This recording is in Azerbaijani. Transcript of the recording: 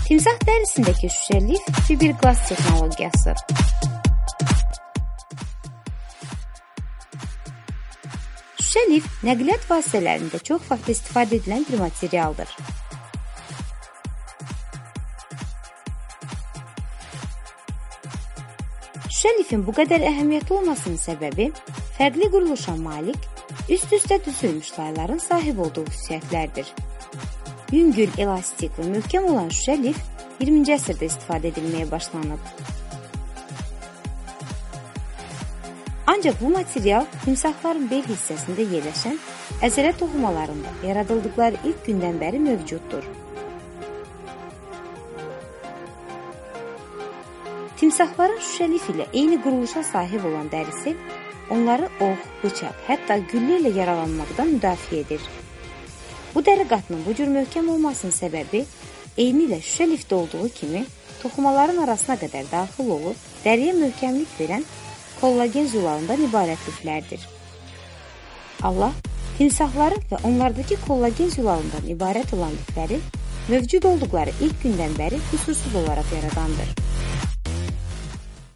Timsah dərisindəki şüşə lif fiberglas texnologiyası. Şüşə lif nəqliyyat vasitələrində çox vaxt istifadə edilən bir materialdır. Şüşə lifin bu qədər əhəmiyyətli olmasının səbəbi fərqli quruluşa malik, üst-üstə düzülmüş layların sahib olduğu xüsusiyyətlərdir. Yüngül, elastik və möhkəm olan şüşə lif 20-ci əsrdə istifadə edilməyə başlanıb. Ancaq bu material timsahların bel hissəsində yerləşən əzələ toxumalarında yaradıldıqları ilk gündən bəri mövcuddur. Timsahların şüşə lif ilə eyni quruluşa sahib olan dərisi onları ox, bıçaq, hətta güllə ilə yaralanmaqdan müdafiə edir. Bu dəri qatının bu cür möhkəm olmasının səbəbi eyni ilə şüşə lifdə olduğu kimi toxumaların arasına qədər daxil olub dəriyə möhkəmlik verən kollagen zülalından ibarət liflərdir. Allah timsahların və onlardakı kollagen zülalından ibarət olan lifləri mövcud olduqları ilk gündən bəri qüsursuz olaraq yaradandır.